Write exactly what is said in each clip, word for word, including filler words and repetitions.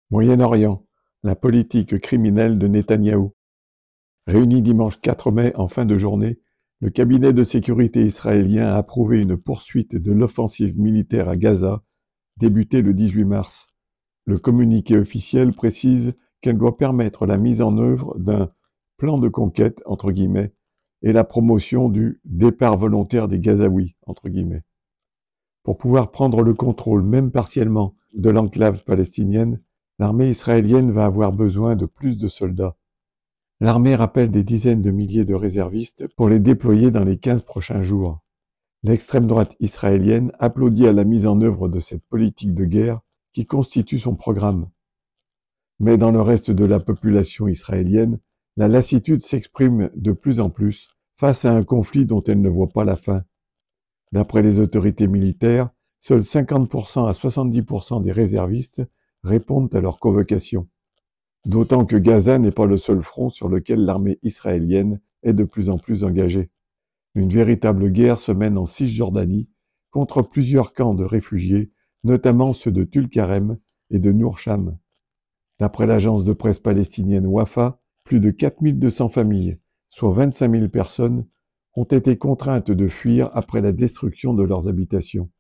Moyen-Orient, la politique criminelle de Netanyahou. Réuni dimanche quatre mai en fin de journée, le cabinet de sécurité israélien a approuvé une poursuite de l'offensive militaire à Gaza, débutée le dix-huit mars. Le communiqué officiel précise qu'elle doit permettre la mise en œuvre d'un « plan de conquête » entre guillemets, et la promotion du « départ volontaire des Gazaouis » entre guillemets. Pour pouvoir prendre le contrôle, même partiellement, de l'enclave palestinienne, l'armée israélienne va avoir besoin de plus de soldats. L'armée rappelle des dizaines de milliers de réservistes pour les déployer dans les quinze prochains jours. L'extrême droite israélienne applaudit à la mise en œuvre de cette politique de guerre qui constitue son programme. Mais dans le reste de la population israélienne, la lassitude s'exprime de plus en plus face à un conflit dont elle ne voit pas la fin. D'après les autorités militaires, seuls cinquante pour cent à soixante-dix pour cent des réservistes répondent à leur convocation. D'autant que Gaza n'est pas le seul front sur lequel l'armée israélienne est de plus en plus engagée. Une véritable guerre se mène en Cisjordanie contre plusieurs camps de réfugiés, notamment ceux de Tulkarem et de Nour Sham. D'après l'agence de presse palestinienne Wafa, plus de quatre mille deux cents familles, soit vingt-cinq mille personnes, ont été contraintes de fuir après la destruction de leurs habitations.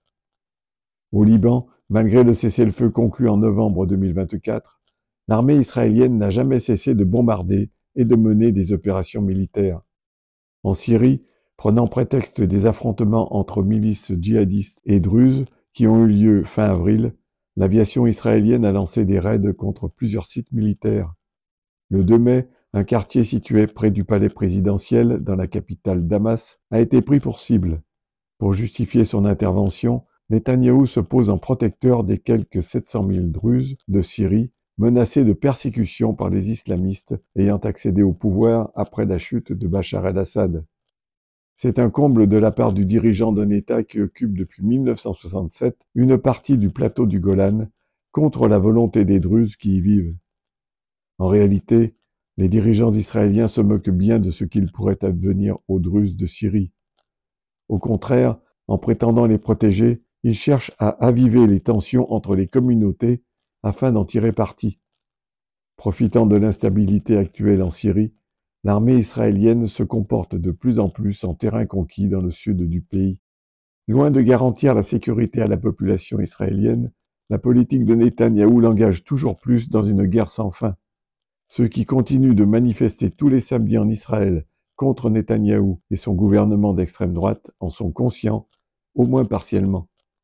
Au Liban, malgré le cessez-le-feu conclu en novembre deux mille vingt-quatre, l'armée israélienne n'a jamais cessé de bombarder et de mener des opérations militaires. En Syrie, prenant prétexte des affrontements entre milices djihadistes et druzes qui ont eu lieu fin avril, l'aviation israélienne a lancé des raids contre plusieurs sites militaires. Le deux mai, un quartier situé près du palais présidentiel, dans la capitale Damas, a été pris pour cible. Pour justifier son intervention, Netanyahou se pose en protecteur des quelques sept cent mille druzes de Syrie menacés de persécution par les islamistes ayant accédé au pouvoir après la chute de Bachar el-Assad. C'est un comble de la part du dirigeant d'un État qui occupe depuis mille neuf cent soixante-sept une partie du plateau du Golan contre la volonté des Druzes qui y vivent. En réalité, les dirigeants israéliens se moquent bien de ce qu'il pourrait advenir aux Druzes de Syrie. Au contraire, en prétendant les protéger, ils cherchent à aviver les tensions entre les communautés afin d'en tirer parti. Profitant de l'instabilité actuelle en Syrie, l'armée israélienne se comporte de plus en plus en terrain conquis dans le sud du pays. Loin de garantir la sécurité à la population israélienne, la politique de Netanyahou l'engage toujours plus dans une guerre sans fin. Ceux qui continuent de manifester tous les samedis en Israël contre Netanyahou et son gouvernement d'extrême droite en sont conscients, au moins partiellement.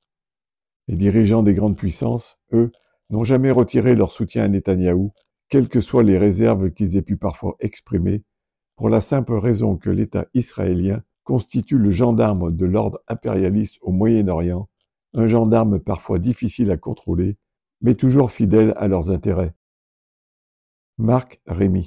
Les dirigeants des grandes puissances, eux, n'ont jamais retiré leur soutien à Netanyahou, quelles que soient les réserves qu'ils aient pu parfois exprimer, pour la simple raison que l'État israélien constitue le gendarme de l'ordre impérialiste au Moyen-Orient, un gendarme parfois difficile à contrôler, mais toujours fidèle à leurs intérêts. Marc Rémy.